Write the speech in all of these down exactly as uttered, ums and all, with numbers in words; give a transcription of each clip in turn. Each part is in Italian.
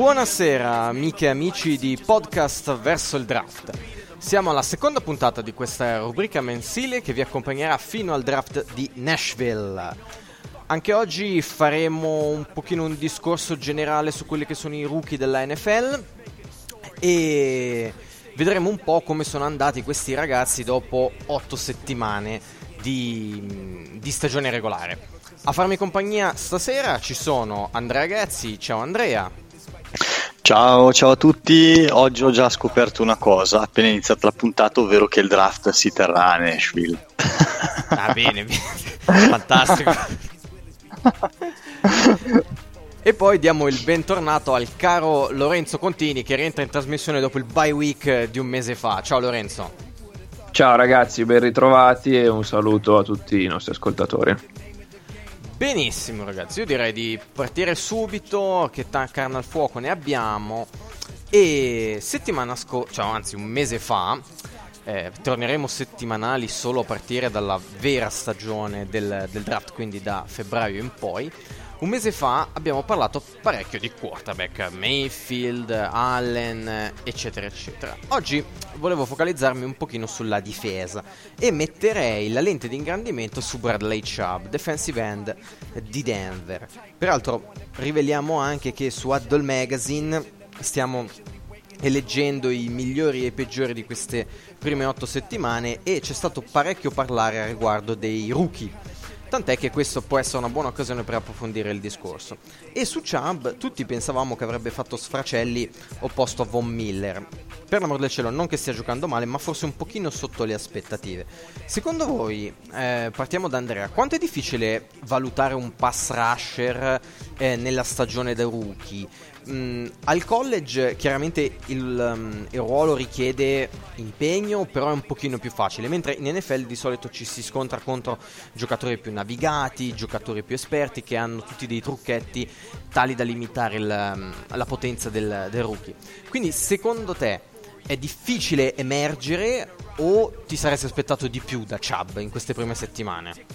Buonasera amiche e amici di Podcast Verso il Draft. Siamo alla seconda puntata di questa rubrica mensile che vi accompagnerà fino al draft di Nashville. Anche oggi faremo un pochino un discorso generale su quelli che sono i rookie della N F L e vedremo un po' come sono andati questi ragazzi dopo otto settimane di, di stagione regolare. A farmi compagnia stasera ci sono Andrea Ghezzi. Ciao Andrea. Ciao, ciao a tutti. Oggi ho già scoperto una cosa appena iniziata la puntata, ovvero che il draft si terrà a Nashville. Ah, bene, bene. Fantastico. E poi diamo il bentornato al caro Lorenzo Contini, che rientra in trasmissione dopo il bye week di un mese fa. Ciao Lorenzo. Ciao ragazzi, ben ritrovati e un saluto a tutti i nostri ascoltatori. Benissimo ragazzi, io direi di partire subito, che ta- carne al fuoco ne abbiamo. E settimana scorsa, cioè anzi un mese fa, eh, torneremo settimanali solo a partire dalla vera stagione del, del draft, quindi da febbraio in poi. Un mese fa abbiamo parlato parecchio di quarterback, Mayfield, Allen, eccetera eccetera. Oggi volevo focalizzarmi un pochino sulla difesa e metterei la lente di ingrandimento su Bradley Chubb, defensive end di Denver. Peraltro riveliamo anche che su Huddle Magazine stiamo eleggendo i migliori e i peggiori di queste prime otto settimane e c'è stato parecchio parlare a riguardo dei rookie. Tant'è che questo può essere una buona occasione per approfondire il discorso. E su Chubb tutti pensavamo che avrebbe fatto sfracelli opposto a Von Miller. Per l'amor del cielo, non che stia giocando male, ma forse un pochino sotto le aspettative. Secondo voi, eh, partiamo da Andrea, quanto è difficile valutare un pass rusher eh, nella stagione da rookie? Mm, al college chiaramente il, um, il ruolo richiede impegno, però è un pochino più facile, mentre in N F L di solito ci si scontra contro giocatori più navigati, giocatori più esperti che hanno tutti dei trucchetti tali da limitare il, um, la potenza del, del rookie. Quindi secondo te è difficile emergere o ti saresti aspettato di più da Chubb in queste prime settimane?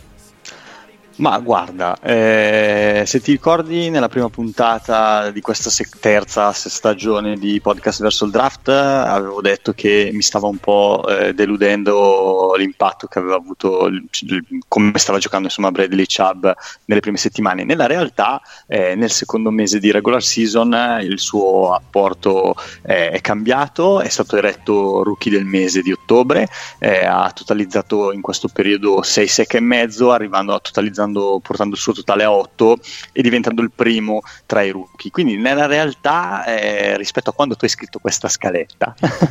Ma guarda, eh, se ti ricordi nella prima puntata di questa se- terza stagione di Podcast Verso il Draft avevo detto che mi stava un po' eh, deludendo l'impatto che aveva avuto, l- come stava giocando insomma Bradley Chubb nelle prime settimane. Nella realtà eh, nel secondo mese di regular season il suo apporto eh, è cambiato, è stato eletto rookie del mese di ottobre, eh, ha totalizzato in questo periodo sei sack e mezzo, arrivando a totalizzare portando il suo totale a otto e diventando il primo tra i rookie. Quindi nella realtà eh, rispetto a quando tu hai scritto questa scaletta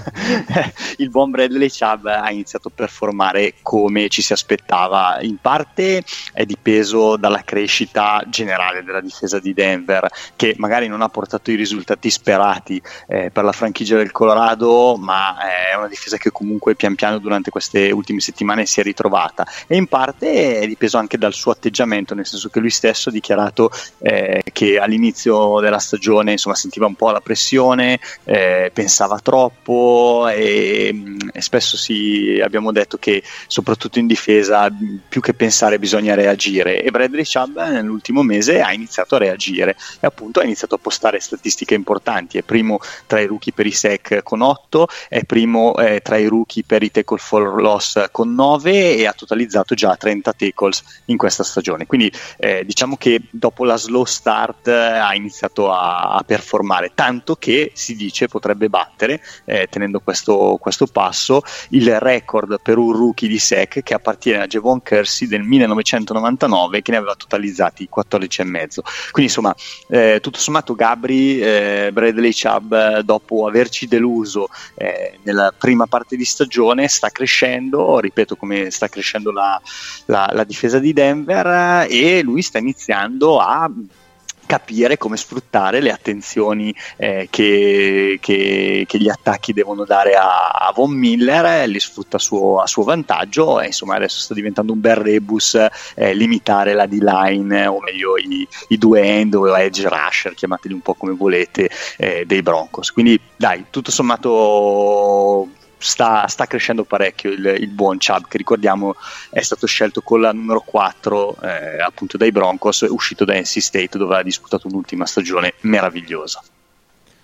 il buon Bradley Chubb ha iniziato a performare come ci si aspettava. In parte è dipeso dalla crescita generale della difesa di Denver, che magari non ha portato i risultati sperati eh, per la franchigia del Colorado, ma è una difesa che comunque pian piano durante queste ultime settimane si è ritrovata, e in parte è dipeso anche dal suo atteggiamento, nel senso che lui stesso ha dichiarato eh, che all'inizio della stagione insomma sentiva un po' la pressione, eh, pensava troppo e, e spesso si, abbiamo detto che soprattutto in difesa più che pensare bisogna reagire, e Bradley Chubb nell'ultimo mese ha iniziato a reagire e appunto ha iniziato a postare statistiche importanti. È primo tra i rookie per i sack con otto, è primo eh, tra i rookie per i tackle for loss con nove e ha totalizzato già trenta tackles in questa stagione. Quindi eh, diciamo che dopo la slow start eh, ha iniziato a, a performare, tanto che si dice potrebbe battere, eh, tenendo questo, questo passo, il record per un rookie di sack che appartiene a Javon Kersey del millenovecentonovantanove, che ne aveva totalizzati quattordici e mezzo. Quindi insomma eh, tutto sommato Gabri, eh, Bradley Chubb dopo averci deluso eh, nella prima parte di stagione sta crescendo, ripeto, come sta crescendo la, la, la difesa di Denver, e lui sta iniziando a capire come sfruttare le attenzioni eh, che, che, che gli attacchi devono dare a, a Von Miller, li sfrutta a suo, a suo vantaggio, e insomma adesso sta diventando un bel rebus eh, limitare la D-line, o meglio i, i due end o edge rusher, chiamateli un po' come volete, eh, dei Broncos. Quindi dai, tutto sommato sta, sta crescendo parecchio il, il buon Chubb, che ricordiamo è stato scelto con la numero quattro eh, appunto dai Broncos, uscito da N C State dove ha disputato un'ultima stagione meravigliosa.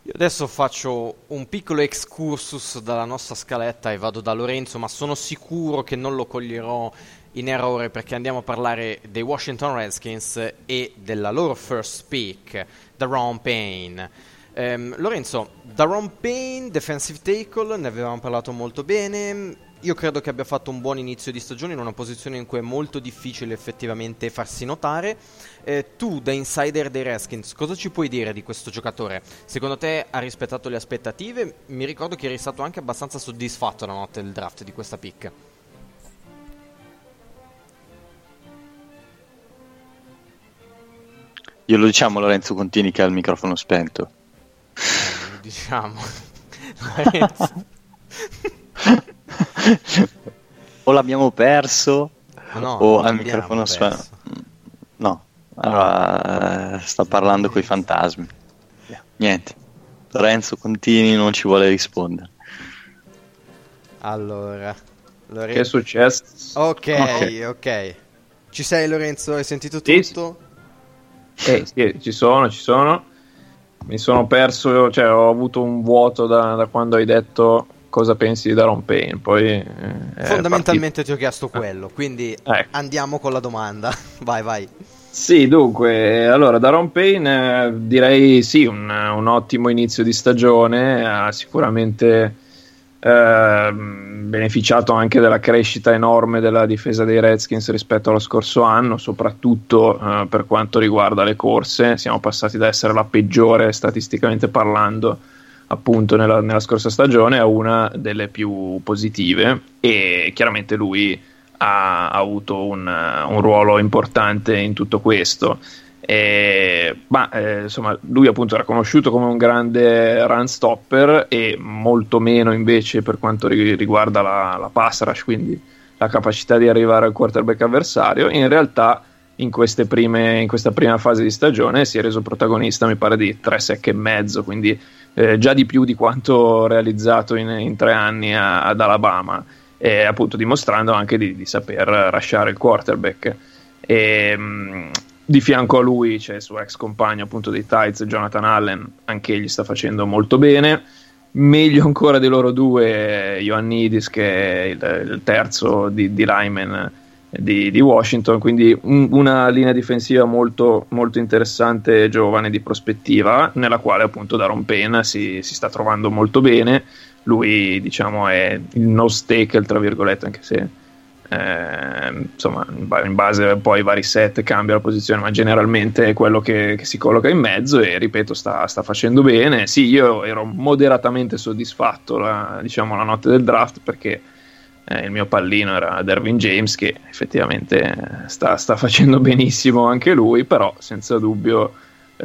Io adesso faccio un piccolo excursus dalla nostra scaletta e vado da Lorenzo, ma sono sicuro che non lo coglierò in errore perché andiamo a parlare dei Washington Redskins e della loro first pick, Daron Payne. Um, Lorenzo, Daron Payne, defensive tackle, ne avevamo parlato molto bene. Io credo che abbia fatto un buon inizio di stagione in una posizione in cui è molto difficile effettivamente farsi notare. Eh, tu, da insider dei Redskins, cosa ci puoi dire di questo giocatore? Secondo te ha rispettato le aspettative? Mi ricordo che eri stato anche abbastanza soddisfatto la notte del draft di questa pick. Io lo diciamo, Lorenzo Contini, che ha il microfono spento. Eh, lo diciamo. Lorenzo. O l'abbiamo perso no, o ha il microfono spento. No, allora sta parlando coi fantasmi. Niente, Lorenzo Contini non ci vuole rispondere. Allora, Lorenzo... Che è successo? Ok, ok, ok. Ci sei, Lorenzo? Hai sentito tutto? Sì, eh, sì, ci sono, ci sono. Mi sono perso, cioè ho avuto un vuoto da, da quando hai detto cosa pensi di Daron Payne. Poi eh, fondamentalmente ti ho chiesto quello, quindi ecco. Andiamo con la domanda. Vai, vai. Sì, dunque, allora Daron Payne eh, direi sì, un, un ottimo inizio di stagione, ha sicuramente eh, beneficiato anche della crescita enorme della difesa dei Redskins rispetto allo scorso anno, soprattutto eh, per quanto riguarda le corse. Siamo passati da essere la peggiore statisticamente parlando appunto nella, nella scorsa stagione a una delle più positive, e chiaramente lui ha, ha avuto un, un ruolo importante in tutto questo. E, ma eh, insomma, lui appunto era conosciuto come un grande run stopper e molto meno invece per quanto ri- riguarda la, la pass rush, quindi la capacità di arrivare al quarterback avversario. In realtà in queste prime in questa prima fase di stagione si è reso protagonista, mi pare, di tre sack e mezzo, quindi eh, già di più di quanto realizzato in, in tre anni a, ad Alabama, e appunto dimostrando anche di, di saper rushare il quarterback. E, mh, di fianco a lui c'è il suo ex compagno appunto dei Tides, Jonathan Allen, anche egli sta facendo molto bene. Meglio ancora dei loro due Ioannidis, che è il, il terzo di, di lineman di, di Washington, quindi un, una linea difensiva molto, molto interessante e giovane di prospettiva, nella quale appunto Daron Payne si, si sta trovando molto bene. Lui diciamo è il nose tackle tra virgolette, anche se eh, insomma in base poi ai vari set cambia la posizione, ma generalmente è quello che, che si colloca in mezzo, e ripeto sta, sta facendo bene. Sì, io ero moderatamente soddisfatto la, diciamo la notte del draft, perché eh, il mio pallino era Derwin James, che effettivamente sta, sta facendo benissimo anche lui, però senza dubbio eh,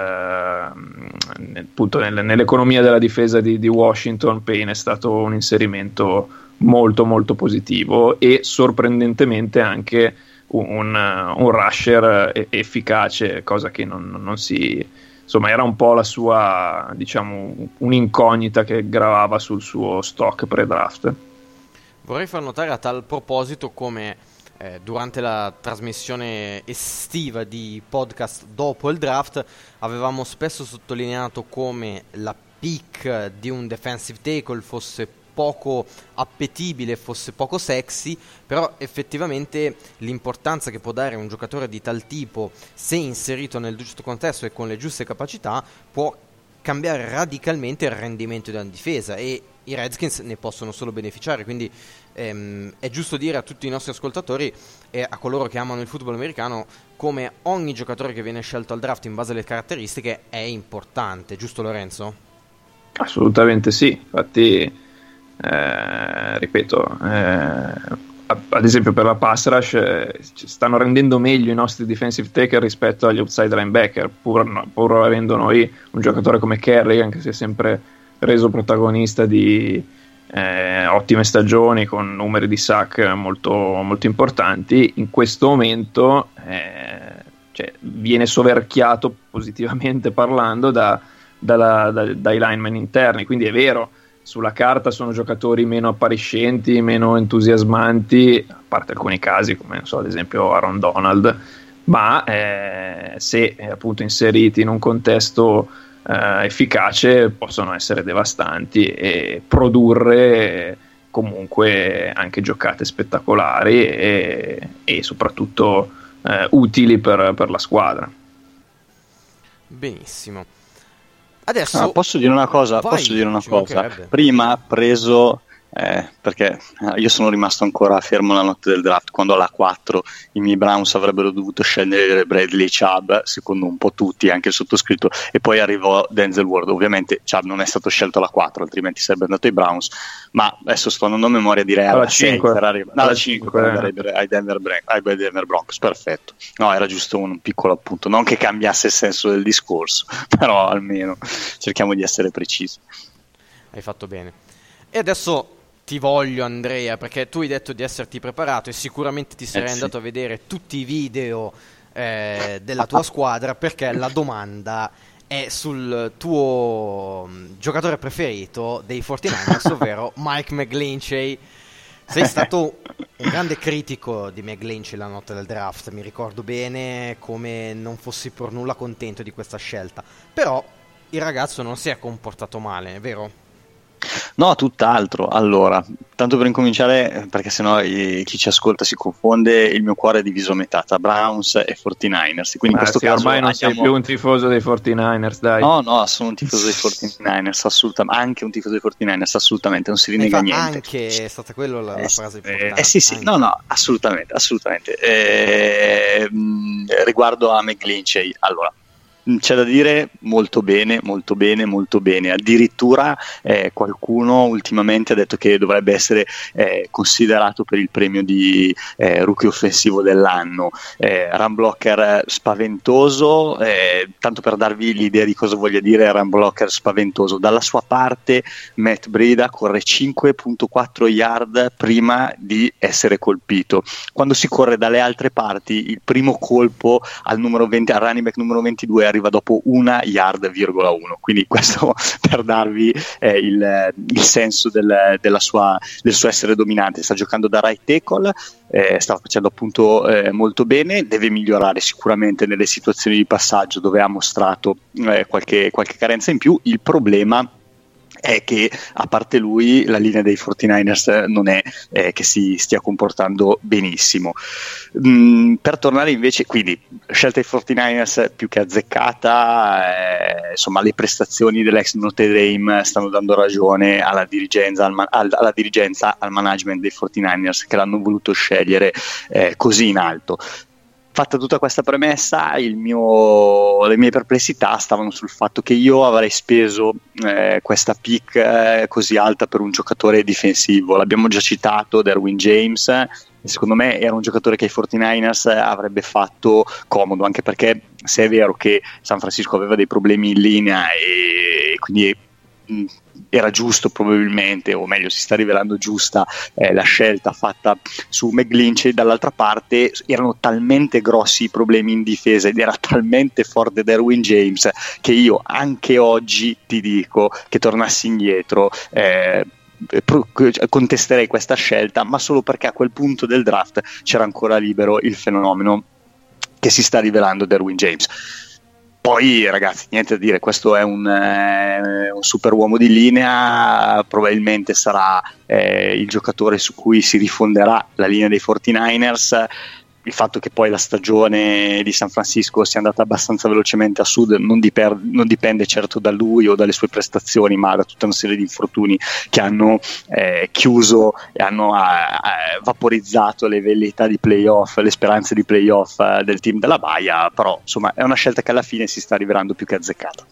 appunto nel, nell'economia della difesa di, di Washington Payne è stato un inserimento molto molto positivo, e sorprendentemente anche un, un rusher efficace, cosa che non, non si insomma era un po' la sua, diciamo, un'incognita che gravava sul suo stock pre-draft. Vorrei far notare a tal proposito come eh, durante la trasmissione estiva di podcast dopo il draft avevamo spesso sottolineato come la pick di un defensive tackle fosse poco appetibile, fosse poco sexy, però effettivamente l'importanza che può dare un giocatore di tal tipo, se inserito nel giusto contesto e con le giuste capacità, può cambiare radicalmente il rendimento della difesa, e i Redskins ne possono solo beneficiare. Quindi ehm, è giusto dire a tutti i nostri ascoltatori e a coloro che amano il football americano come ogni giocatore che viene scelto al draft in base alle caratteristiche è importante, giusto Lorenzo? Assolutamente sì, infatti Eh, ripeto, eh, ad esempio per la pass rush eh, stanno rendendo meglio i nostri defensive tackle rispetto agli outside linebacker, pur, no, pur avendo noi un giocatore come Kerrigan che si è sempre reso protagonista di eh, ottime stagioni con numeri di sack molto, molto importanti. In questo momento eh, cioè, viene soverchiato positivamente parlando da, dalla, da, dai linemen interni, quindi è vero, sulla carta sono giocatori meno appariscenti, meno entusiasmanti, a parte alcuni casi come non so, ad esempio Aaron Donald, ma eh, se eh, appunto inseriti in un contesto eh, efficace possono essere devastanti e produrre comunque anche giocate spettacolari e, e soprattutto eh, utili per, per la squadra. Benissimo. Adesso ah, posso dire una cosa, vai, posso dire una cosa. mancherebbe. Prima ha preso Eh, perché io sono rimasto ancora fermo la notte del draft, quando alla quattro i miei Browns avrebbero dovuto scegliere Bradley Chubb, secondo un po' tutti, anche il sottoscritto, e poi arrivò Denzel Ward. Ovviamente Chubb non è stato scelto alla quattro, altrimenti sarebbe andato ai Browns, ma adesso sto andando a memoria, direi alla, alla cinque per arrivare, no, alla cinque per andare ai Denver, ai Denver Broncos. Perfetto, no, era giusto un piccolo appunto, non che cambiasse il senso del discorso, però almeno cerchiamo di essere precisi. Hai fatto bene. E adesso ti voglio, Andrea, perché tu hai detto di esserti preparato e sicuramente ti sarai eh sì. andato a vedere tutti i video eh, della tua squadra, perché la domanda è sul tuo giocatore preferito dei quarantanovers, ovvero Mike McGlinchey. Sei stato un grande critico di McGlinchey la notte del draft, mi ricordo bene come non fossi per nulla contento di questa scelta, però il ragazzo non si è comportato male, vero? No, tutt'altro. Allora, tanto per incominciare, perché sennò i, chi ci ascolta si confonde, il mio cuore è diviso a metà tra Browns e quarantanovers. Quindi in ah, questo sì, caso ormai non andiamo... sei più un tifoso dei quarantanovers, dai. No, no, sono un tifoso dei quarantanovers, assolutamente. Anche un tifoso dei quarantanovers, assolutamente, non si rinnega niente. Anche è stata quella la, eh, la frase eh, importante. Eh sì, sì, anche. no, no, assolutamente, assolutamente. Eh, mh, riguardo a McGlinchey, allora, c'è da dire molto bene, molto bene, molto bene. Addirittura eh, qualcuno ultimamente ha detto che dovrebbe essere eh, considerato per il premio di eh, rookie offensivo dell'anno. Eh, run blocker spaventoso, eh, tanto per darvi l'idea di cosa voglia dire run blocker spaventoso. Dalla sua parte Matt Breida corre cinque virgola quattro yard prima di essere colpito. Quando si corre dalle altre parti, il primo colpo al numero venti, al running back numero ventidue arriva dopo una yard virgola uno, quindi questo per darvi eh, il, il senso del, della sua, del suo essere dominante. Sta giocando da right tackle, eh, sta facendo appunto eh, molto bene, deve migliorare sicuramente nelle situazioni di passaggio dove ha mostrato eh, qualche, qualche carenza in più. Il problema è che a parte lui la linea dei quarantanovers non è eh, che si stia comportando benissimo. Mm, per tornare invece, quindi scelta dei quarantanovers più che azzeccata, eh, insomma le prestazioni dell'ex Notre Dame stanno dando ragione alla dirigenza, al, al, alla dirigenza, al management dei quarantanovers che l'hanno voluto scegliere eh, così in alto. Fatta tutta questa premessa, il mio, le mie perplessità stavano sul fatto che io avrei speso eh, questa pick eh, così alta per un giocatore difensivo. L'abbiamo già citato, Derwin James, e secondo me era un giocatore che ai quarantanovers avrebbe fatto comodo, anche perché se è vero che San Francisco aveva dei problemi in linea e quindi mh, era giusto probabilmente, o meglio si sta rivelando giusta eh, la scelta fatta su McGlinchey, dall'altra parte erano talmente grossi i problemi in difesa ed era talmente forte Derwin James che io anche oggi ti dico che tornassi indietro eh, contesterei questa scelta, ma solo perché a quel punto del draft c'era ancora libero il fenomeno che si sta rivelando Derwin James. Poi ragazzi, niente da dire, questo è un, eh, un super uomo di linea, probabilmente sarà eh, il giocatore su cui si rifonderà la linea dei quarantanovers. Il fatto che poi la stagione di San Francisco sia andata abbastanza velocemente a sud non, diper- non dipende certo da lui o dalle sue prestazioni, ma da tutta una serie di infortuni che hanno eh, chiuso e hanno eh, vaporizzato le velleità di playoff, le speranze di playoff eh, del team della Baia. Però insomma è una scelta che alla fine si sta rivelando più che azzeccata.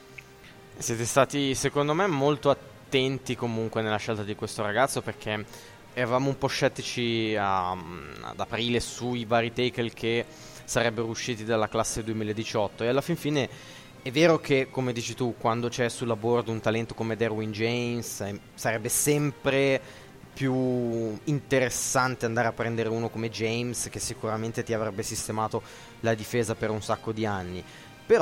Siete stati secondo me molto attenti comunque nella scelta di questo ragazzo, perché eravamo un po' scettici a, ad aprile sui vari tackle che sarebbero usciti dalla classe duemiladiciotto, e alla fin fine è vero che, come dici tu, quando c'è sulla board un talento come Derwin James eh, sarebbe sempre più interessante andare a prendere uno come James, che sicuramente ti avrebbe sistemato la difesa per un sacco di anni. Però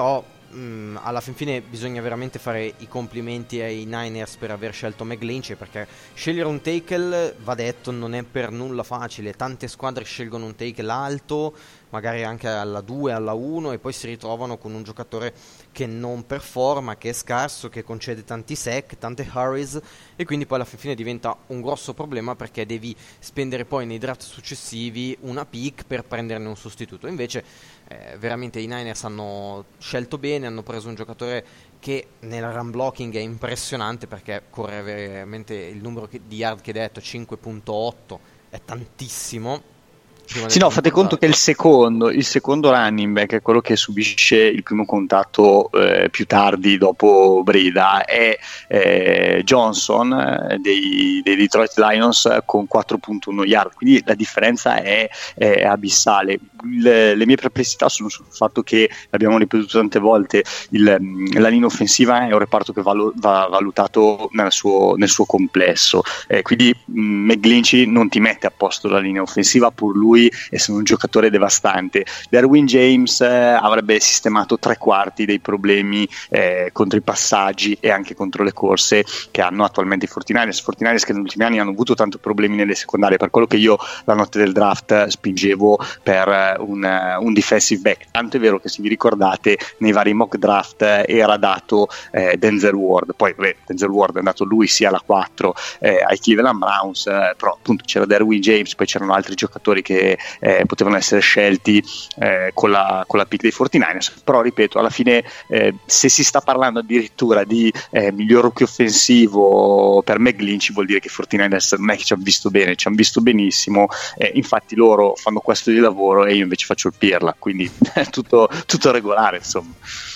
mh, alla fin fine bisogna veramente fare i complimenti ai Niners per aver scelto McGlinchey, perché scegliere un tackle, va detto, non è per nulla facile. Tante squadre scelgono un tackle alto, magari anche alla due, alla uno, e poi si ritrovano con un giocatore che non performa, che è scarso, che concede tanti sack, tante hurries, e quindi poi alla fin fine diventa un grosso problema, perché devi spendere poi nei draft successivi una pick per prenderne un sostituto. Invece eh, veramente i Niners hanno scelto bene, hanno preso un giocatore che nel run blocking è impressionante, perché corre veramente, il numero che, di yard che hai detto, cinque virgola otto, è tantissimo. Sì, no, fate conto che il secondo, il secondo running back è quello che subisce il primo contatto eh, più tardi dopo Breda, è eh, Johnson eh, dei, dei Detroit Lions con quattro virgola uno yard, quindi la differenza è, è abissale. Le, le mie perplessità sono sul fatto che, l'abbiamo ripetuto tante volte, il, la linea offensiva è un reparto che va, va valutato nel suo, nel suo complesso, eh, quindi mh, McGlinchey non ti mette a posto la linea offensiva, pur lui essendo un giocatore devastante. Derwin James eh, avrebbe sistemato tre quarti dei problemi eh, contro i passaggi e anche contro le corse che hanno attualmente i quarantanovers quarantanovers che negli ultimi anni hanno avuto tanto problemi nelle secondarie, per quello che io la notte del draft spingevo per un, un defensive back. Tanto è vero che, se vi ricordate, nei vari mock draft era dato eh, Denzel Ward, poi beh, Denzel Ward è andato lui sia alla quattro eh, ai Cleveland Browns, eh, però appunto c'era Derwin James, poi c'erano altri giocatori che Eh, potevano essere scelti eh, con, la, con la pick dei quarantanovers. Però ripeto, alla fine eh, se si sta parlando addirittura di eh, miglior rookie offensivo per McGlinchey, vuol dire che i quarantanovers non è che ci hanno visto bene, ci hanno visto benissimo, eh, infatti loro fanno questo di lavoro e io invece faccio il pirla, quindi tutto, tutto regolare, insomma.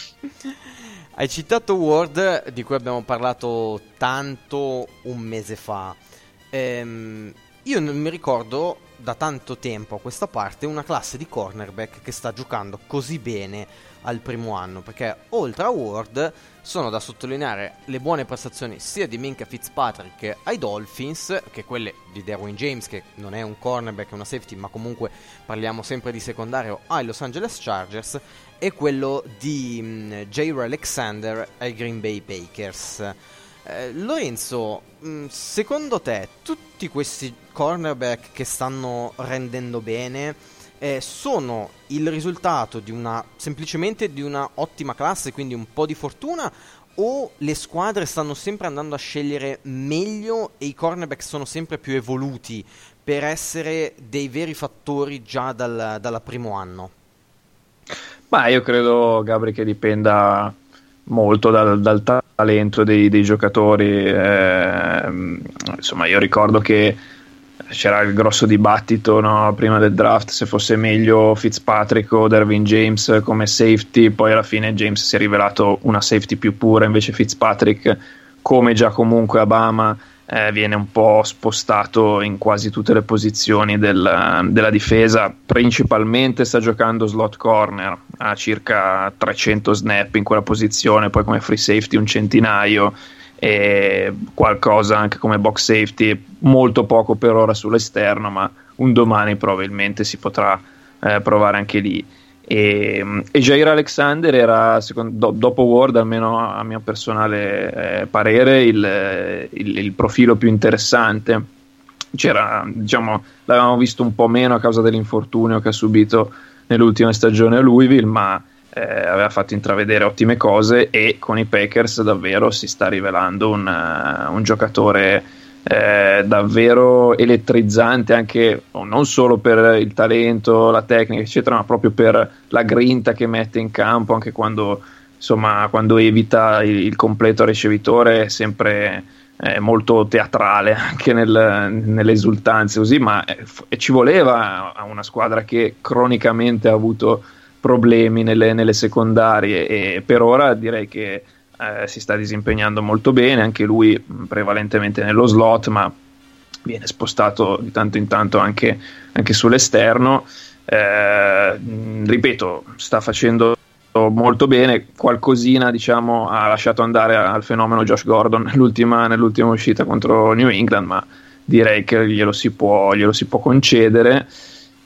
Hai citato Ward, di cui abbiamo parlato tanto un mese fa. ehm, io non mi ricordo da tanto tempo a questa parte una classe di cornerback che sta giocando così bene al primo anno, perché oltre a Ward sono da sottolineare le buone prestazioni sia di Minkah Fitzpatrick ai Dolphins, che quelle di Derwin James, che non è un cornerback, è una safety, ma comunque parliamo sempre di secondario, ai Los Angeles Chargers, e quello di mh, Jair Alexander ai Green Bay Packers. Eh, Lorenzo, mh, secondo te tutti questi cornerback che stanno rendendo bene eh, sono il risultato di una semplicemente di una ottima classe, quindi un po' di fortuna, o le squadre stanno sempre andando a scegliere meglio e i cornerback sono sempre più evoluti per essere dei veri fattori già dal, dal primo anno? Ma io credo, Gabri, che dipenda molto dal, dal talento dei, dei giocatori. Eh, insomma, io ricordo che c'era il grosso dibattito, no, prima del draft, se fosse meglio Fitzpatrick o Derwin James come safety. Poi alla fine James si è rivelato una safety più pura, invece Fitzpatrick, come già comunque a Bama, eh, viene un po' spostato in quasi tutte le posizioni del, della difesa. Principalmente sta giocando slot corner, ha circa trecento snap in quella posizione, poi come free safety un centinaio, e qualcosa anche come box safety, molto poco per ora sull'esterno, ma un domani probabilmente si potrà eh, provare anche lì. E, e Jair Alexander era, secondo, do, dopo Ward, almeno a mio personale eh, parere, il, il, il profilo più interessante. C'era, diciamo, l'avevamo visto un po' meno a causa dell'infortunio che ha subito nell'ultima stagione a Louisville, ma Eh, aveva fatto intravedere ottime cose, e con i Packers davvero si sta rivelando un, uh, un giocatore eh, davvero elettrizzante, anche non solo per il talento, la tecnica eccetera, ma proprio per la grinta che mette in campo, anche quando, insomma, quando evita il, il completo ricevitore, è sempre eh, molto teatrale anche nel, nelle esultanze così, ma eh, f- ci voleva a una squadra che cronicamente ha avuto problemi nelle, nelle secondarie, e per ora direi che eh, si sta disimpegnando molto bene, anche lui prevalentemente nello slot, ma viene spostato di tanto in tanto anche, anche sull'esterno. Eh, ripeto, sta facendo molto bene. Qualcosina, diciamo, ha lasciato andare al fenomeno Josh Gordon nell'ultima, nell'ultima uscita contro New England, ma direi che glielo si può, glielo si può concedere.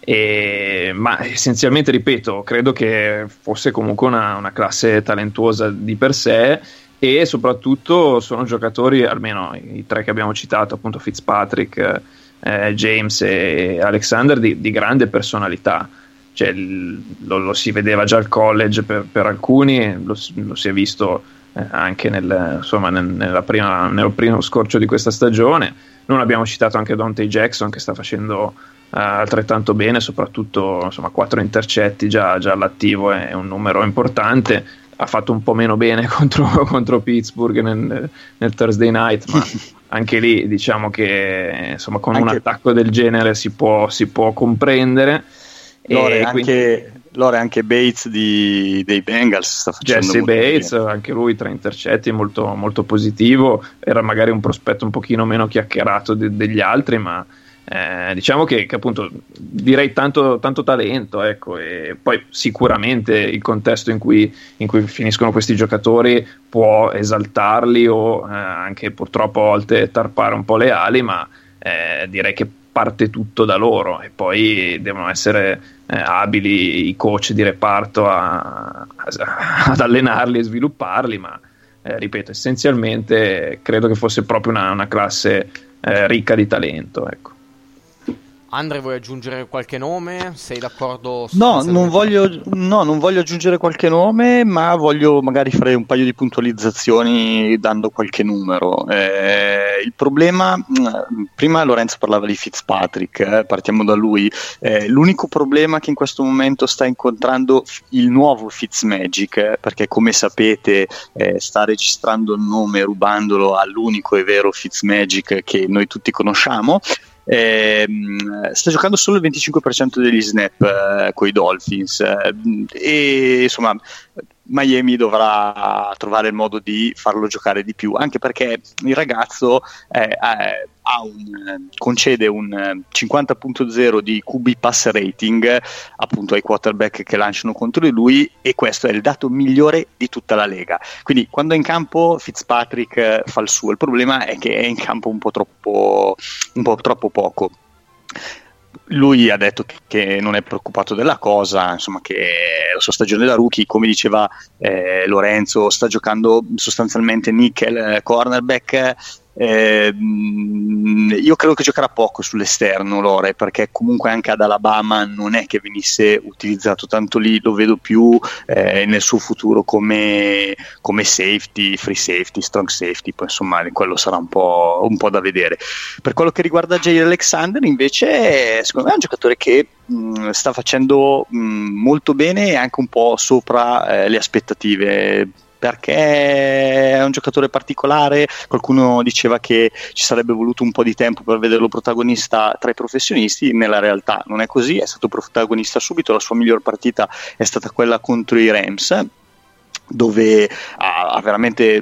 E, ma essenzialmente, ripeto, credo che fosse comunque una, una classe talentuosa di per sé, e soprattutto sono giocatori, almeno i tre che abbiamo citato, appunto Fitzpatrick, eh, James e Alexander, di, di grande personalità. Cioè, lo, lo si vedeva già al college per, per alcuni, lo, lo si è visto eh, anche nel, insomma, nel, nella prima, nel primo scorcio di questa stagione. Non abbiamo citato anche Dante Jackson, che sta facendo Uh, altrettanto bene, soprattutto insomma quattro intercetti già, già all'attivo, è un numero importante. Ha fatto un po' meno bene contro, contro Pittsburgh nel, nel Thursday night, ma anche lì diciamo che insomma con anche un attacco del genere si può, si può comprendere. Lore, e anche, quindi, Lore, anche Bates di, dei Bengals sta facendo Jesse molto Bates, bene. Anche lui tre intercetti, molto, molto positivo. Era magari un prospetto un pochino meno chiacchierato de, degli altri, ma Eh, diciamo che, che appunto direi tanto, tanto talento, ecco. E poi sicuramente il contesto in cui, in cui finiscono questi giocatori può esaltarli o eh, anche purtroppo a volte tarpare un po' le ali, ma eh, direi che parte tutto da loro, e poi devono essere eh, abili i coach di reparto a, a, ad allenarli e svilupparli, ma eh, ripeto, essenzialmente credo che fosse proprio una, una classe eh, ricca di talento, ecco. Andre, vuoi aggiungere qualche nome? Sei d'accordo? No, non voglio, no, non voglio aggiungere qualche nome, ma voglio magari fare un paio di puntualizzazioni dando qualche numero. Eh, il problema, prima Lorenzo parlava di Fitzpatrick, eh, partiamo da lui. Eh, l'unico problema che in questo momento sta incontrando il nuovo Fitzmagic, eh, perché come sapete eh, sta registrando il nome rubandolo all'unico e vero Fitzmagic che noi tutti conosciamo. Eh, sta giocando solo il venticinque per cento degli snap eh, con i Dolphins, eh, e insomma Miami dovrà trovare il modo di farlo giocare di più, anche perché il ragazzo eh, ha un, concede un cinquanta punto zero di Q B pass rating appunto ai quarterback che lanciano contro di lui, e questo è il dato migliore di tutta la lega. Quindi quando è in campo Fitzpatrick fa il suo, il problema è che è in campo un po' troppo, un po' troppo poco. Lui ha detto che non è preoccupato della cosa, insomma, che la sua stagione da rookie, come diceva eh, Lorenzo, sta giocando sostanzialmente nickel eh, cornerback. Eh, io credo che giocherà poco sull'esterno, Lore, perché comunque anche ad Alabama non è che venisse utilizzato tanto lì, lo vedo più eh, nel suo futuro come, come safety, free safety, strong safety, poi insomma quello sarà un po', un po' da vedere. Per quello che riguarda Jair Alexander invece, secondo me è un giocatore che mh, sta facendo mh, molto bene e anche un po' sopra eh, le aspettative, perché è un giocatore particolare. Qualcuno diceva che ci sarebbe voluto un po' di tempo per vederlo protagonista tra i professionisti, nella realtà non è così, è stato protagonista subito. La sua miglior partita è stata quella contro i Rams, dove ha, ha veramente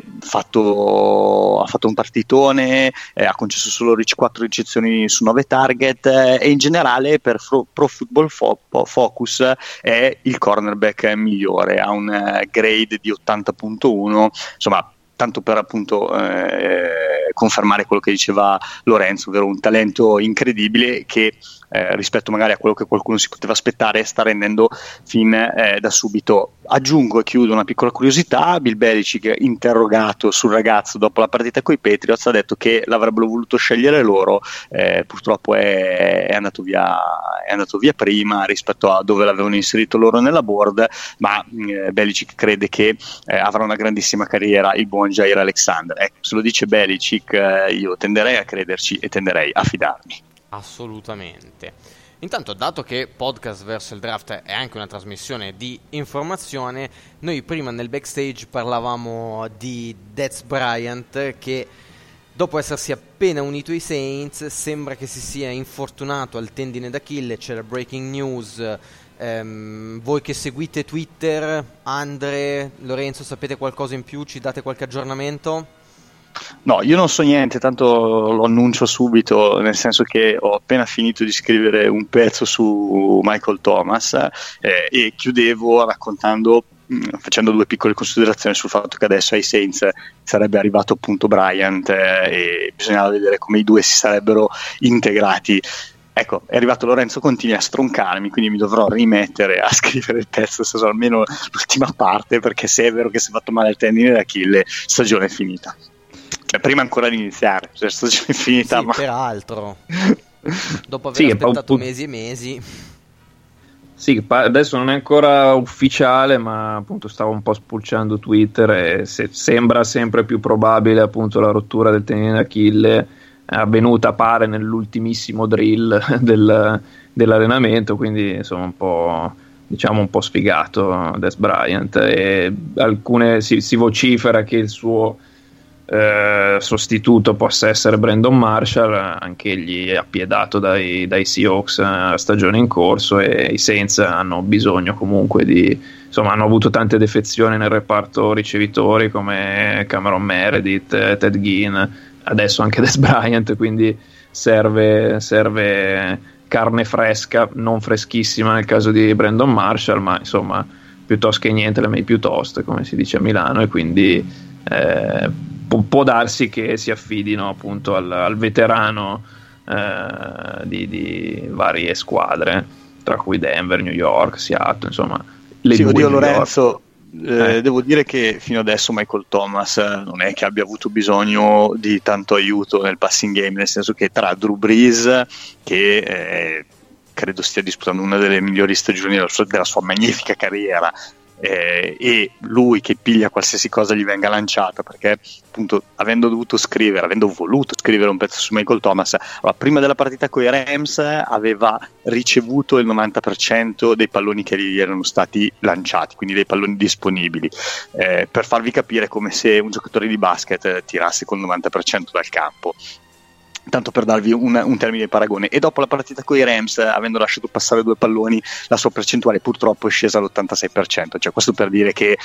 fatto, ha fatto un partitone, eh, ha concesso solo quattro ricezioni su nove target, eh, e in generale per Pro, Pro Football Fo- Focus è il cornerback migliore, ha un uh, grade di ottanta punto uno, insomma, tanto per appunto eh, confermare quello che diceva Lorenzo, ovvero un talento incredibile che eh, rispetto magari a quello che qualcuno si poteva aspettare sta rendendo fin eh, da subito. Aggiungo e chiudo una piccola curiosità: Bill Belichick, interrogato sul ragazzo dopo la partita coi Patriots, ha detto che l'avrebbero voluto scegliere loro, eh, purtroppo è, è andato via è andato via prima rispetto a dove l'avevano inserito loro nella board, ma eh, Belichick crede che eh, avrà una grandissima carriera il buon Jair Alexander. Ecco, se lo dice Belichick, eh, io tenderei a crederci e tenderei a fidarmi. Assolutamente. Intanto, dato che Podcast verso il Draft è anche una trasmissione di informazione, noi prima nel backstage parlavamo di Dez Bryant, che dopo essersi appena unito ai Saints sembra che si sia infortunato al tendine d'Achille. C'è la breaking news. Ehm, voi che seguite Twitter, Andre, Lorenzo, sapete qualcosa in più? Ci date qualche aggiornamento? No, io non so niente, tanto lo annuncio subito, nel senso che ho appena finito di scrivere un pezzo su Michael Thomas eh, e chiudevo raccontando, mh, facendo due piccole considerazioni sul fatto che adesso ai Saints sarebbe arrivato appunto Bryant eh, e bisognava vedere come i due si sarebbero integrati. ecco, è arrivato Lorenzo Contini a stroncarmi, quindi mi dovrò rimettere a scrivere il pezzo, se so, almeno l'ultima parte, perché se è vero che si è fatto male al tendine d'Achille, stagione è finita. Cioè, prima ancora di iniziare, cioè stagione è finita. Sì, ma... peraltro, dopo aver sì, aspettato un... mesi e mesi. Sì, adesso non è ancora ufficiale, ma appunto stavo un po' spulciando Twitter e se, sembra sempre più probabile appunto la rottura del tendine d'Achille, avvenuta pare nell'ultimissimo drill del, dell'allenamento, quindi insomma un po', diciamo un po' sfigato Dez Bryant, e alcune si, si vocifera che il suo eh, sostituto possa essere Brandon Marshall, anche egli è appiedato dai, dai Seahawks a stagione in corso, e i Saints hanno bisogno comunque di, insomma hanno avuto tante defezioni nel reparto ricevitori come Cameron Meredith, Ted Ginn, adesso anche Dez Bryant, quindi serve, serve carne fresca, non freschissima nel caso di Brandon Marshall, ma insomma piuttosto che niente le may piuttosto, come si dice a Milano, e quindi eh, può, può darsi che si affidino appunto al, al veterano eh, di, di varie squadre, tra cui Denver, New York, Seattle, insomma le sì, due oddio New Lorenzo York. Eh, devo dire che fino adesso Michael Thomas non è che abbia avuto bisogno di tanto aiuto nel passing game, nel senso che tra Drew Brees, che eh, credo stia disputando una delle migliori stagioni della sua, della sua magnifica carriera, eh, e lui che piglia qualsiasi cosa gli venga lanciata, perché appunto avendo dovuto scrivere, avendo voluto scrivere un pezzo su Michael Thomas, allora, prima della partita con i Rams aveva ricevuto il novanta per cento dei palloni che gli erano stati lanciati, quindi dei palloni disponibili, eh, per farvi capire come se un giocatore di basket tirasse col novanta per cento dal campo, tanto per darvi un, un termine di paragone. E dopo la partita con i Rams, avendo lasciato passare due palloni, la sua percentuale purtroppo è scesa all'ottantasei per cento, cioè questo per dire che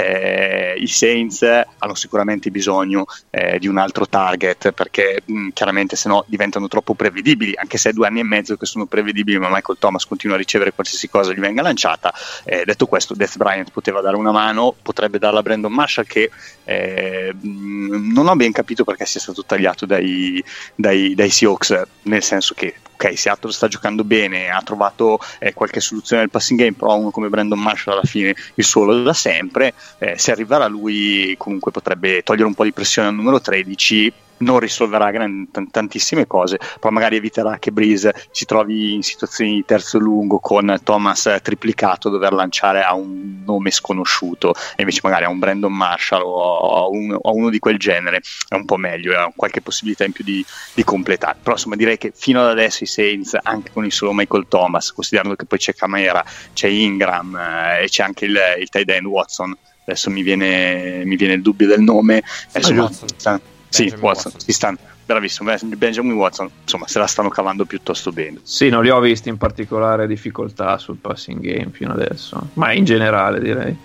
eh, i Saints hanno sicuramente bisogno eh, di un altro target, perché mh, chiaramente se no diventano troppo prevedibili, anche se è due anni e mezzo che sono prevedibili, ma Michael Thomas continua a ricevere qualsiasi cosa gli venga lanciata. Eh, detto questo, Dez Bryant poteva dare una mano, potrebbe darla a Brandon Marshall, che eh, mh, non ho ben capito perché sia stato tagliato dai, dai dai Seahawks, nel senso che ok, Seattle sta giocando bene, ha trovato eh, qualche soluzione nel passing game, però uno come Brandon Marshall alla fine il suo lo dà sempre, eh, se arriverà lui comunque potrebbe togliere un po' di pressione al numero tredici, non risolverà gran, t- tantissime cose, però magari eviterà che Brees si trovi in situazioni di terzo lungo con Thomas triplicato, dover lanciare a un nome sconosciuto, e invece magari a un Brandon Marshall o a, un, o a uno di quel genere è un po' meglio, ha qualche possibilità in più di, di completare. Però insomma direi che fino ad adesso i Saints, anche con il solo Michael Thomas, considerando che poi c'è Camara, c'è Ingram eh, e c'è anche il, il tight end Watson, adesso mi viene, mi viene il dubbio del nome, sì, Watson. Sta, sì, Benjamin Watson, Watson. Si stanno, bravissimo, Benjamin Watson, insomma se la stanno cavando piuttosto bene. Sì, non li ho visti in particolare difficoltà sul passing game fino adesso, ma in generale direi.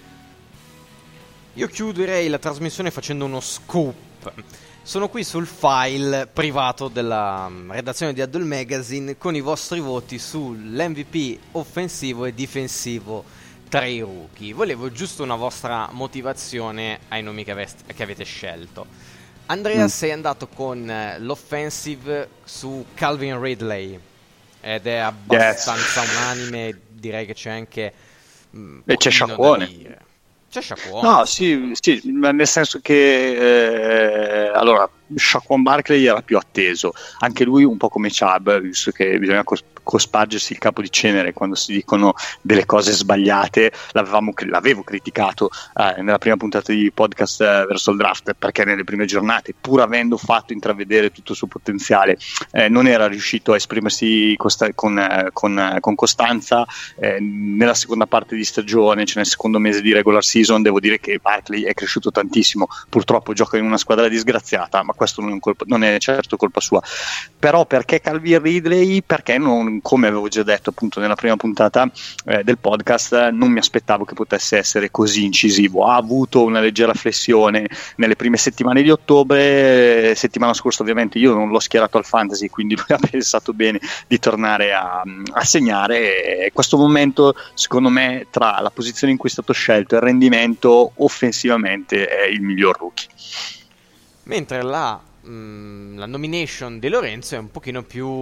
Io chiuderei la trasmissione facendo uno scoop. Sono qui sul file privato della redazione di Huddle Magazine con i vostri voti sull'M V P offensivo e difensivo tra i rookie. Volevo giusto una vostra motivazione ai nomi che, aveste, che avete scelto. Andrea, mm. sei andato con l'offensive su Calvin Ridley ed è abbastanza yes. unanime, direi che c'è anche mh, e c'è Sciacquone. C'è Sciacquone. No, sì, sì, nel senso che eh, allora Saquon Barkley era più atteso, anche lui un po' come Chubb, visto che bisogna cos- cospargersi il capo di cenere quando si dicono delle cose sbagliate. L'avevamo, l'avevo criticato eh, nella prima puntata di podcast eh, verso il draft, perché nelle prime giornate, pur avendo fatto intravedere tutto il suo potenziale, eh, non era riuscito a esprimersi costa- con, eh, con, eh, con costanza. Eh, nella seconda parte di stagione, cioè nel secondo mese di regular season, devo dire che Barkley è cresciuto tantissimo. Purtroppo gioca in una squadra disgraziata, ma questo non è, colpa, non è certo colpa sua. Però perché Calvin Ridley? Perché non, come avevo già detto appunto nella prima puntata eh, del podcast, non mi aspettavo che potesse essere così incisivo. Ha avuto una leggera flessione nelle prime settimane di ottobre, settimana scorsa ovviamente io non l'ho schierato al fantasy, quindi lui ha pensato bene di tornare a, a segnare, e questo momento secondo me tra la posizione in cui è stato scelto e il rendimento offensivamente è il miglior rookie. Mentre la, mh, la nomination di Lorenzo è un pochino più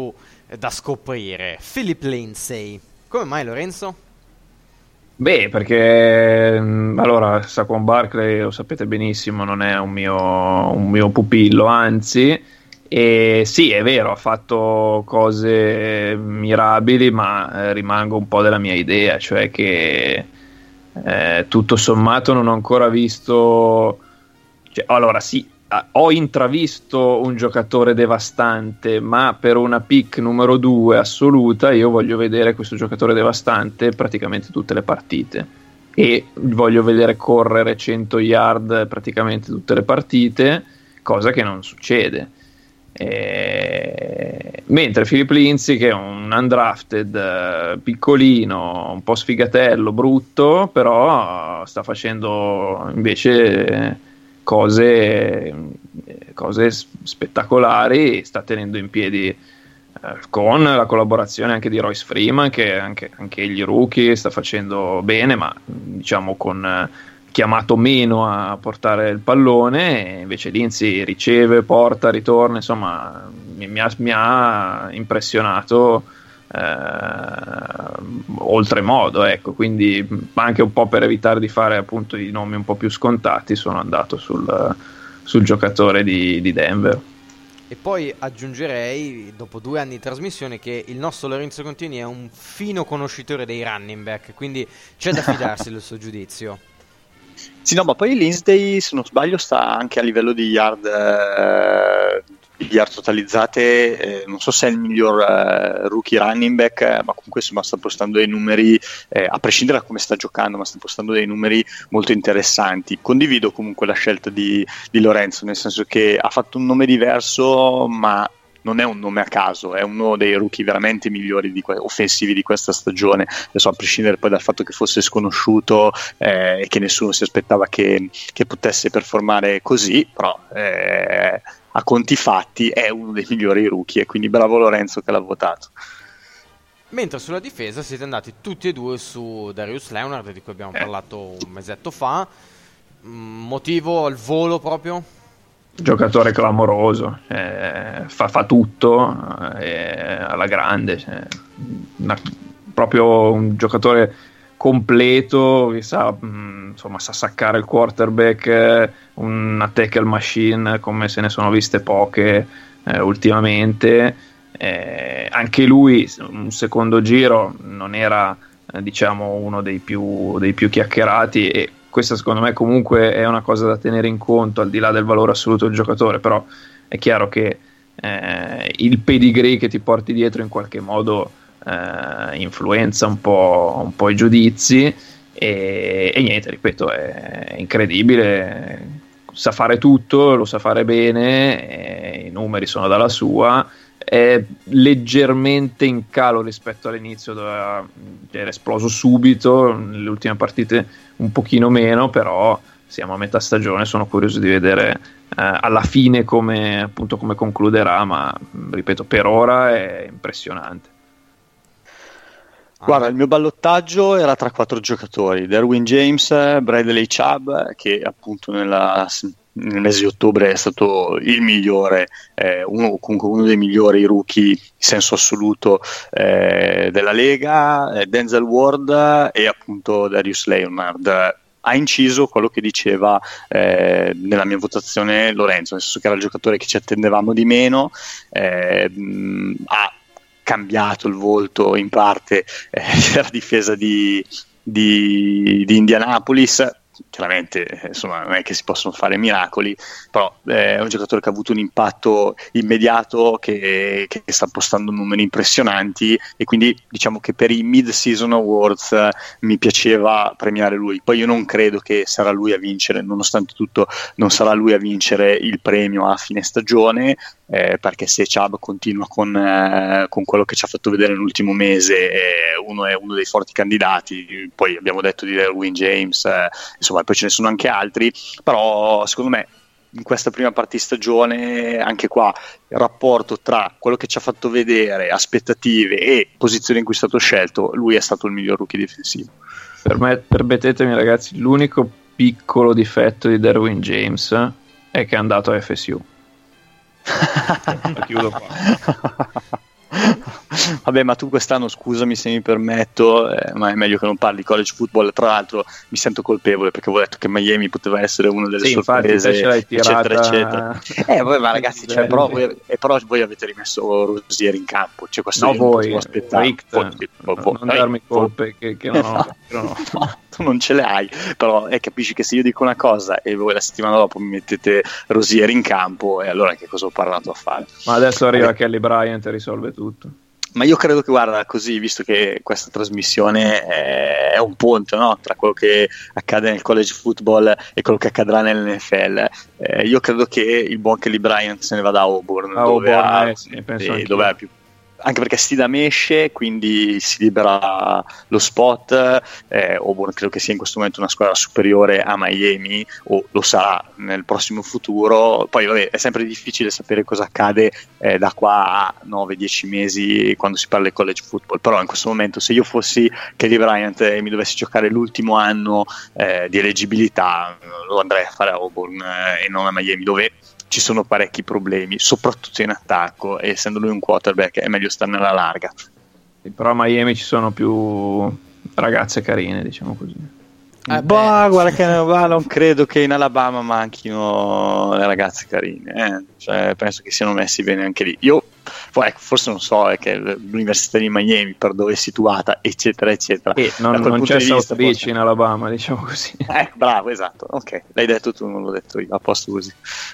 da scoprire. Philip Lindsay. Come mai, Lorenzo? Beh, perché allora Saquon Barkley, lo sapete benissimo, non è un mio, un mio pupillo, anzi, e sì, è vero, ha fatto cose mirabili, ma eh, rimango un po' della mia idea, cioè che eh, tutto sommato non ho ancora visto, cioè, allora sì, ho intravisto un giocatore devastante, ma per una pick numero due assoluta io voglio vedere questo giocatore devastante praticamente tutte le partite, e voglio vedere correre cento yard praticamente tutte le partite, cosa che non succede. E... mentre Philip Lindsay, che è un undrafted, piccolino, un po' sfigatello, brutto, però sta facendo invece cose, cose spettacolari, sta tenendo in piedi eh, con la collaborazione anche di Royce Freeman, che anche, anche gli rookie sta facendo bene, ma diciamo con eh, chiamato meno a portare il pallone, e invece Lindsay riceve, porta, ritorna, insomma mi, mi, ha, mi ha impressionato eh, oltremodo, ecco, quindi anche un po' per evitare di fare appunto i nomi un po' più scontati sono andato sul, sul giocatore di, di Denver. E poi aggiungerei, dopo due anni di trasmissione, che il nostro Lorenzo Contini è un fino conoscitore dei running back, quindi c'è da fidarsi del suo giudizio. Sì, no, ma poi Lindsay, se non sbaglio, sta anche a livello di yard, eh, yard totalizzate, eh, non so se è il miglior eh, rookie running back, eh, ma comunque insomma sta postando dei numeri, eh, a prescindere da come sta giocando, ma sta postando dei numeri molto interessanti. Condivido comunque la scelta di, di Lorenzo, nel senso che ha fatto un nome diverso, ma non è un nome a caso, è uno dei rookie veramente migliori di que- offensivi di questa stagione, adesso a prescindere poi dal fatto che fosse sconosciuto eh, e che nessuno si aspettava che, che potesse performare così, però eh, a conti fatti è uno dei migliori rookie, e quindi bravo Lorenzo che l'ha votato. Mentre sulla difesa siete andati tutti e due su Darius Leonard, di cui abbiamo parlato un mesetto fa. Motivo al volo proprio? Giocatore clamoroso, eh, fa, fa tutto eh, alla grande, cioè, una, proprio un giocatore completo che sa, mh, insomma, sa saccare il quarterback, eh, una tackle machine come se ne sono viste poche eh, ultimamente. Eh, anche lui un secondo giro non era eh, diciamo uno dei più, dei più chiacchierati, e questa secondo me comunque è una cosa da tenere in conto al di là del valore assoluto del giocatore, però è chiaro che eh, il pedigree che ti porti dietro in qualche modo eh, influenza un po', un po' i giudizi, e, e niente, ripeto, è incredibile, sa fare tutto, lo sa fare bene, i numeri sono dalla sua, è leggermente in calo rispetto all'inizio, dove era esploso subito, nelle ultime partite un pochino meno, però siamo a metà stagione, sono curioso di vedere eh, alla fine come, appunto, come concluderà, ma ripeto, per ora è impressionante. Guarda, il mio ballottaggio era tra quattro giocatori: Derwin James, Bradley Chubb, che appunto nella, nel mese di ottobre è stato il migliore, eh, uno, comunque uno dei migliori rookie in senso assoluto eh, della Lega, eh, Denzel Ward e appunto Darius Leonard. Ha inciso quello che diceva eh, nella mia votazione Lorenzo, nel senso che era il giocatore che ci attendevamo di meno, eh, mh, ha cambiato il volto in parte eh, della difesa di, di, di Indianapolis. Chiaramente insomma non è che si possono fare miracoli, però eh, è un giocatore che ha avuto un impatto immediato, che, che sta postando numeri impressionanti, e quindi diciamo che per i mid-season awards eh, mi piaceva premiare lui. Poi io non credo che sarà lui a vincere, nonostante tutto non sarà lui a vincere il premio a fine stagione, eh, perché se Chubb continua con, eh, con quello che ci ha fatto vedere nell'ultimo mese, eh, uno è uno dei forti candidati. Poi abbiamo detto di Derwin James, eh, insomma poi ce ne sono anche altri, però secondo me in questa prima parte di stagione, anche qua il rapporto tra quello che ci ha fatto vedere, aspettative e posizione in cui è stato scelto, lui è stato il miglior rookie difensivo. Per me, permettetemi ragazzi, l'unico piccolo difetto di Derwin James è che è andato a F S U. Chiudo qua. Vabbè, ma tu quest'anno, scusami se mi permetto, eh, ma è meglio che non parli college football. Tra l'altro mi sento colpevole perché avevo detto che Miami poteva essere una delle sì, sorprese, infatti, eccetera eccetera. Eh, vabbè, ma ragazzi, cioè, però, voi, eh, però voi avete rimesso Rosier in campo, cioè, questo no, io non voi, aspettare. Rick, Voi, voi, non voi, darmi voi, colpe che, che non ho. no, no, no, tu non ce le hai, però eh, capisci che se io dico una cosa e voi la settimana dopo mi mettete Rosier in campo, e allora che cosa ho parlato a fare? Ma adesso arriva eh. Kelly Bryant e risolve tutto. Ma io credo che, guarda, così, visto che questa trasmissione è un ponte, no? Tra quello che accade nel college football e quello che accadrà nell'N F L, eh, io credo che il buon Kelly Bryant se ne vada a Auburn, a dove, Auburn ha, eh, sì, eh, dove ha più, anche perché Stidham esce, quindi si libera lo spot. eh, Auburn credo che sia in questo momento una squadra superiore a Miami, o lo sarà nel prossimo futuro. Poi vabbè, è sempre difficile sapere cosa accade eh, da qua a nove dieci mesi quando si parla di college football, però in questo momento, se io fossi Kelly Bryant e mi dovessi giocare l'ultimo anno eh, di eleggibilità, lo andrei a fare a Auburn eh, e non a Miami, dove ci sono parecchi problemi, soprattutto in attacco, e essendo lui un quarterback è meglio stare nella larga. Però a Miami ci sono più ragazze carine, diciamo così. Eh bah, guarda che bah, non credo che in Alabama manchino le ragazze carine, eh. Cioè, penso che siano messi bene anche lì. Io ecco, forse non so, è che l'università di Miami, per dove è situata, eccetera eccetera, e non, non c'è South Beach in Alabama, diciamo così. Eh, bravo, esatto, ok, l'hai detto tu, non l'ho detto io, a posto così.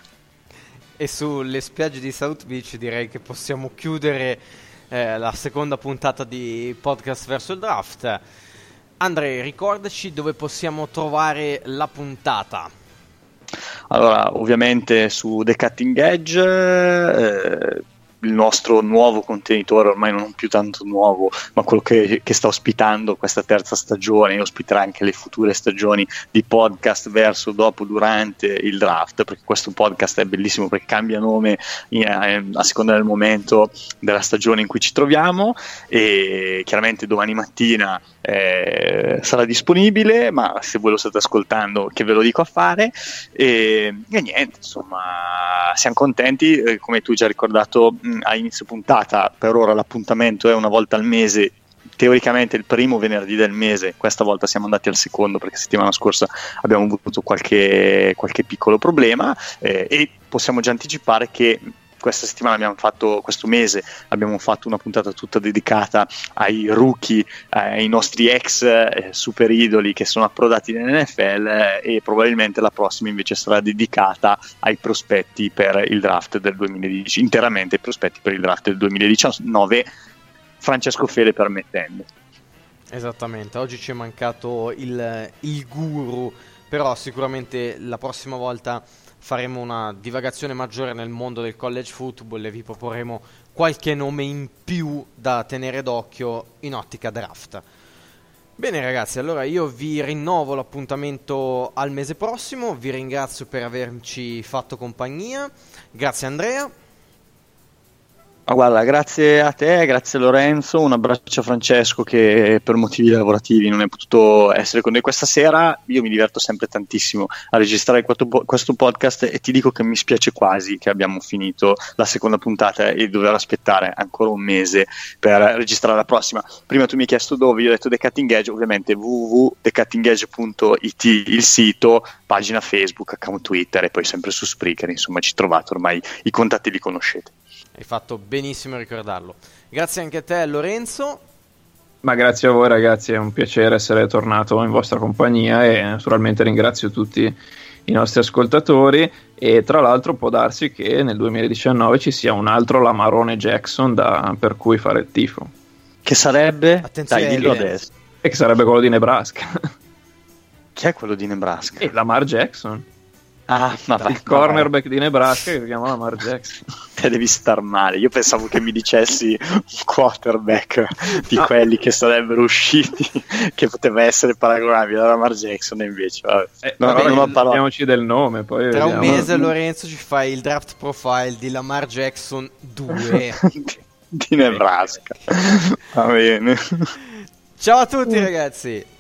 E sulle spiagge di South Beach direi che possiamo chiudere eh, la seconda puntata di Podcast verso il Draft. Andrea, ricordaci dove possiamo trovare la puntata. Allora, ovviamente su The Cutting Edge, eh, il nostro nuovo contenitore, ormai non più tanto nuovo, ma quello che, che sta ospitando questa terza stagione, e ospiterà anche le future stagioni di podcast verso, dopo, durante il draft, perché questo podcast è bellissimo perché cambia nome in, a seconda del momento della stagione in cui ci troviamo, e chiaramente domani mattina eh, sarà disponibile, ma se voi lo state ascoltando che ve lo dico a fare, e, e niente, insomma, siamo contenti, eh, come tu hai già ricordato mh, a inizio puntata, per ora l'appuntamento è una volta al mese, teoricamente il primo venerdì del mese. Questa volta siamo andati al secondo perché settimana scorsa abbiamo avuto qualche, qualche piccolo problema, eh, e possiamo già anticipare che questa settimana abbiamo fatto, questo mese abbiamo fatto una puntata tutta dedicata ai rookie, eh, ai nostri ex eh, super idoli che sono approdati nell'N F L, eh, e probabilmente la prossima invece sarà dedicata ai prospetti per il draft del duemiladieci, interamente ai prospetti per il draft del duemiladiciannove, Francesco Fede permettendo. Esattamente, oggi ci è mancato il, il guru, però sicuramente la prossima volta faremo una divagazione maggiore nel mondo del college football e vi proporremo qualche nome in più da tenere d'occhio in ottica draft. Bene ragazzi, allora io vi rinnovo l'appuntamento al mese prossimo, vi ringrazio per averci fatto compagnia, grazie Andrea. Ma guarda, grazie a te, grazie Lorenzo, un abbraccio a Francesco che per motivi lavorativi non è potuto essere con noi questa sera. Io mi diverto sempre tantissimo a registrare questo podcast e ti dico che mi spiace quasi che abbiamo finito la seconda puntata e dover aspettare ancora un mese per registrare la prossima. Prima tu mi hai chiesto dove, io ho detto The Cutting Edge, ovviamente w w w punto the cutting edge punto i t il sito, pagina Facebook, account Twitter e poi sempre su Spreaker, insomma ci trovate, ormai i contatti li conoscete. Hai fatto benissimo a ricordarlo. Grazie anche a te Lorenzo. Ma grazie a voi ragazzi, è un piacere essere tornato in vostra compagnia e naturalmente ringrazio tutti i nostri ascoltatori, e tra l'altro può darsi che nel duemiladiciannove ci sia un altro Lamarone Jackson da, per cui fare il tifo. Che sarebbe? Attenzione, dai, dillo adesso. E che sarebbe quello di Nebraska. Chi è quello di Nebraska? E Lamar Jackson. Ah, ma vai, il cornerback di Nebraska che si chiama Lamar Jackson. Te devi star male. Io pensavo che mi dicessi un quarterback di no. quelli che sarebbero usciti, che poteva essere paragonabile a Lamar Jackson, e invece vabbè. Eh, no, no, non parliamoci del nome, poi tra vediamo. un mese Lorenzo ci fai il draft profile di Lamar Jackson due di Nebraska. Va bene. Ciao a tutti ragazzi.